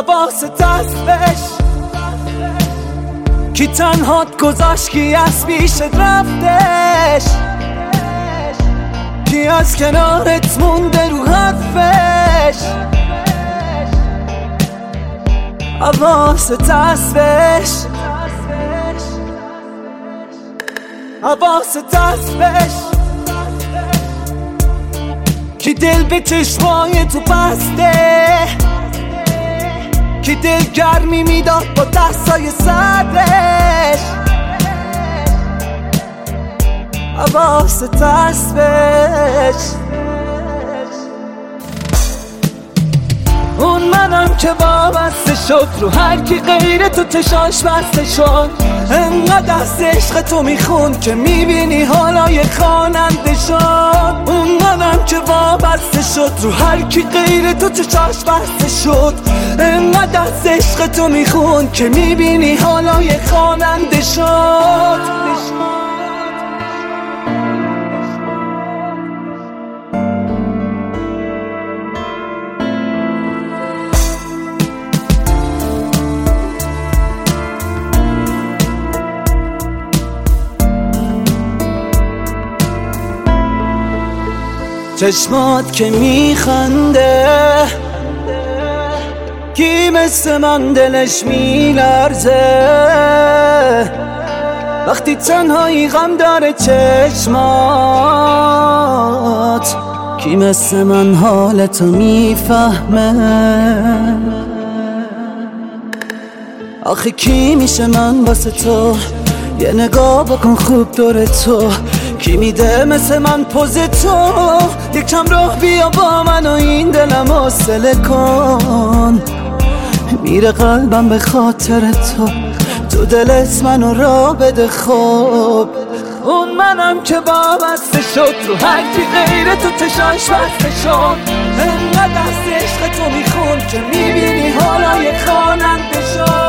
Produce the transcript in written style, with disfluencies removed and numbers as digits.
حواست هستش کی تنهات گذاشت، کی از پیشت رفتش، کی از کنارت مونده رو حرفش. حواست هستش، حواست هستش کی دل به چشمای تو بسته، کی دل گرمی میداد با دستای سردش. حواست هستش اون منم که وابسته شد رو هر کی غیر تو چشاش بسته شد. انقدر از عشق تو میخون که میبینی حالای خواننده شد. اون منم که وابسته شد رو هر کی غیر تو چشاش بسته شد. انقدر از عشق تو میخون که میبینی حالای خواننده شد. چشمات که میخنده کی مثل من دلش میلرزه، وقتی تنهایی غم داره چشمات کی مثل من حالتو میفهمه. آخه کی میشه من واسه تو یه نگاه بکن خوب دور تو، کی میده مثل من پوز تو یکم راه بیا با من و این دلم حوصله کن. میره قلبم به خاطر تو دلت منو را بده خوب. اون منم که وابسته شد رو هر کی غیر تو چشاش بسته شد. انقدر از عشق تو میخون که میبینی حالای خواننده شد.